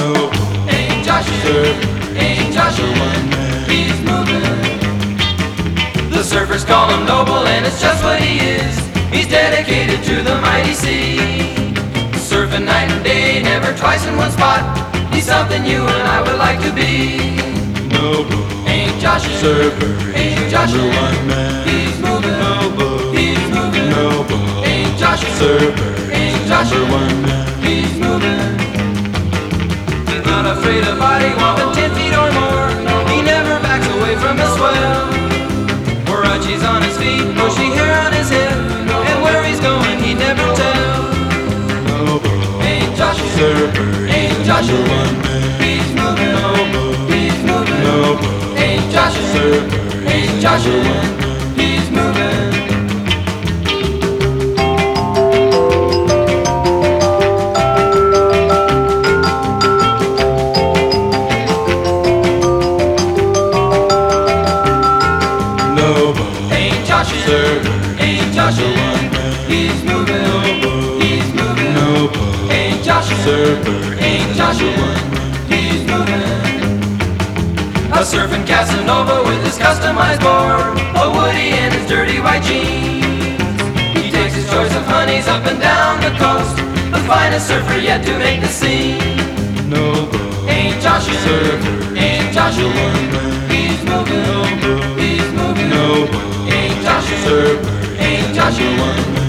noble. Ain't Joshua, Surfer, ain't Joshua, one man. he's moving. The surfers call him noble, and it's just what he is. He's dedicated to the mighty sea. Surfing night and day, never twice in one spot. He's something you and I would like to be. Noble. Ain't Joshua, Surfer, ain't Joshua, one man. he's moving. Noble. He's moving. Noble. Ain't Joshua, Surfer, ain't Joshua, one man. he's moving. He's not afraid of body walking 10 feet or more. He never backs away from the swell. Huarachi's on his feet, bushy hair on his head, and where he's going he never tells. Noble. Ain't Joshua, Surfer, ain't Joshua, one man. he's moving. Noble. He's moving. Noble. Ain't Joshua, Surfer, ain't Joshua, he's moving. Noble. Ain't Joshua, Surfer, ain't Joshua, one man. he's moving. Noble. He's moving. Noble. Ain't Joshua, Surfer, ain't Joshua, he's moving. A surfing Casanova with his customized board, a Woody and his dirty white jeans. He takes his choice of honeys up and down the coast, the finest surfer yet to make the scene. Noble. Ain't Joshua, Surfer, ain't Joshua, he's moving. Noble. He's moving. Noble. Ain't Joshua, Surfer, ain't Joshua,